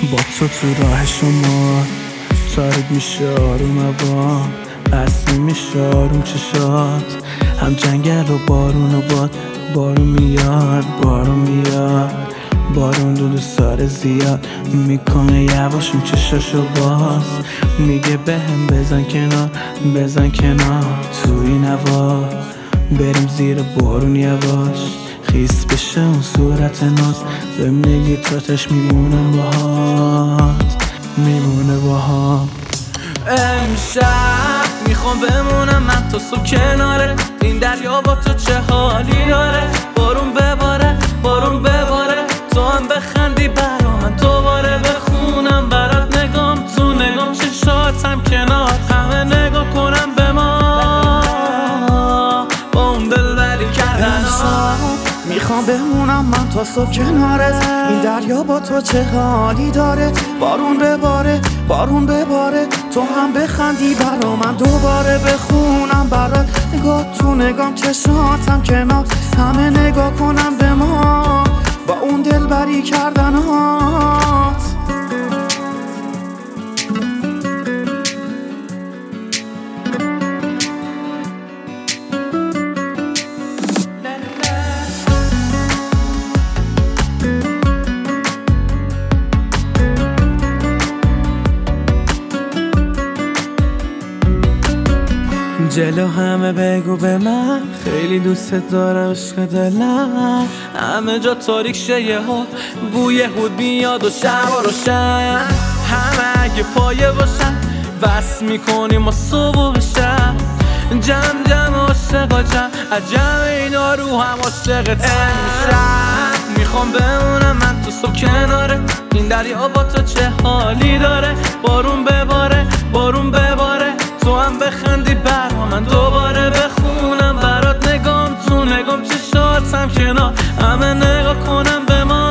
با تو راه شما تاریک میشه آروم هوا، بسته میشه آروم چشات، هم جنگل و بارون و باد، بارون میاد بارون دو سال زیاد میکنه یواش اون چشاشو باز، میگه بهم بزن کنار تو این هوا، بریم زیر بارون یواش خیس بشه اون صورت ناز، بهم نگی تاتش میمونه باهات. امشب میخوام بمونم من تا صبح کناره این دریا، با تو چه حالی داره، بارون بباره تو هم بخندی برا من، دوباره بخونم برات نگام تو نگام، چشاتم کنار همه نگاه کنم به ما با اون دلبری کردن. میخوام بمونم من تا صبح کنارت این دریا، با تو چه حالی داره، بارون بباره تو هم بخندی برا من، دوباره بخونم برات نگاه تو نگام، چشاتم کنار همه نگاه کنم به ما با اون دلبری کردنات. جلو همه بگو به من خیلی دوست دارم عشق دلم، همه جا تاریک شه ها بوی هود بیاد و شب روشن، همه اگه پایه باشن وصل میکنیم و صبح بشن، جمع عاشقا عجم اینا رو هم عاشقت. امشب میخوام بمونم من تو صبح کناره این دریا، با تو چه حالی داره، بارون بباره تو هم بخندی برا من، دوباره بخونم برات نگام تو نگام، چشاتم کنار همه نگاه کنم به ما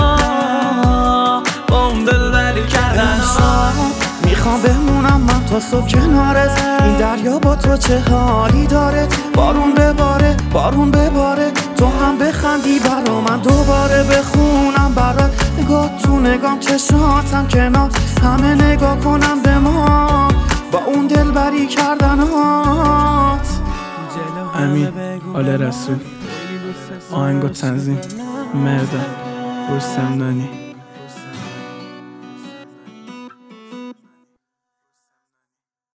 با اون دلبری کردن. میخوام بمونم من تا صبح کنارت این دریا، با تو چه حالی داره، بارون بباره تو هم بخندی برا من، دوباره بخونم برات نگاه تو نگام، چشاتم کنار همه نگاه کنم به ما با اون دلبری کردنات. امین آل رسول، آهنگ و تنظیم مردان رستم نانی.